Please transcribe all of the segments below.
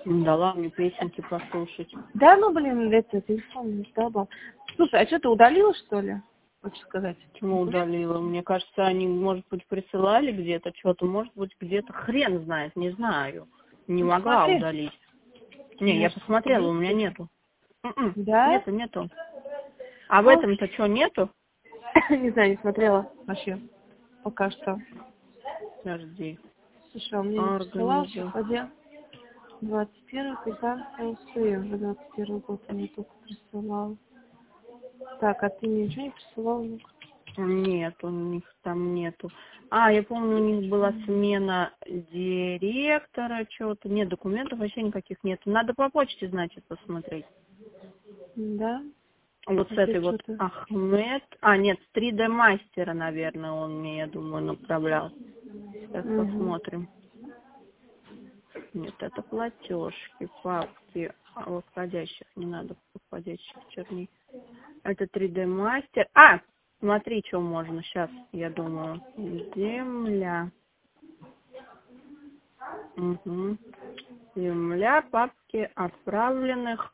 Дала мне песенки послушать. Да, ну, блин, это телефон не стало. Слушай, а что, ты удалила, что ли? Хочешь сказать? Почему удалила? Мне кажется, они, может быть, присылали где-то что-то, может быть, где-то хрен знает, не знаю. Не Ну, могла посмотри. удалить. Не, я Может, посмотрела, у есть? меня нету. Да? Нету. А в Ну, этом-то что, нету? не знаю, не смотрела вообще. Пока что. Подожди. Слушай, он мне не присылал, сейчас пойдем. 21-й, квитанция УСУ. За 21 год он мне только присылал. Так, а ты мне ничего не присылал? Нет, у них там нету. А, я помню, у них была смена директора, чего-то. Нет, документов вообще никаких нет. Надо по почте, значит, посмотреть. Да? Вот с этой вот Ахмед. А, нет, с 3D мастера, наверное, он мне, я думаю, направлял. Сейчас посмотрим. Нет, это платежки, папки. А вот входящих не надо, входящих черней. Это 3D мастер. А, смотри, что можно сейчас, я думаю. Земля. Угу. Земля, папки отправленных.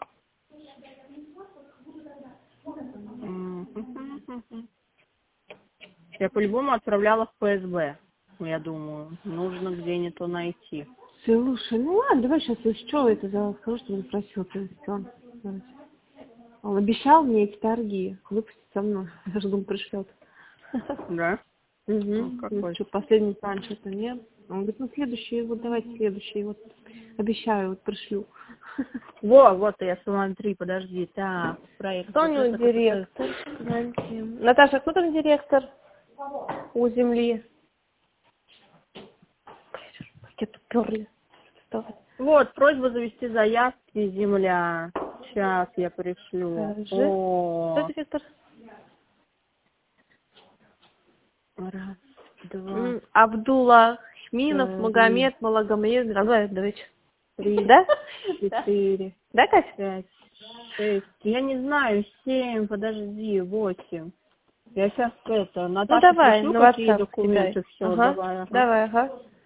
Я по-любому отправляла в ФСБ, я думаю. Нужно где-нибудь найти. Слушай, ну ладно, давай сейчас что это за скажу, что он просил, Он обещал мне эти торги выпустить со мной. Я же думаю, пришлет. Да? Ну, что, последний план что-то нет. Он говорит, ну следующий, вот давайте следующий, вот обещаю, вот пришлю. Вот, я смотри, подожди, так, проект. Кто у него директор? Наташа, кто там директор у земли? Пакет уперли. Вот, просьба завести заявки, земля. Сейчас я пришлю. Кто директор? Раз, два, Абдулла Хминов, Магомед, Малагомед. Давайте. 3, Да? 4, Да, Катя? 5, 6. Я не знаю, 7, подожди, 8. Я сейчас Наташа, Ну давай, пришлю на какие WhatsApp документы, кидай. все, Ага. давай. Давай, ага.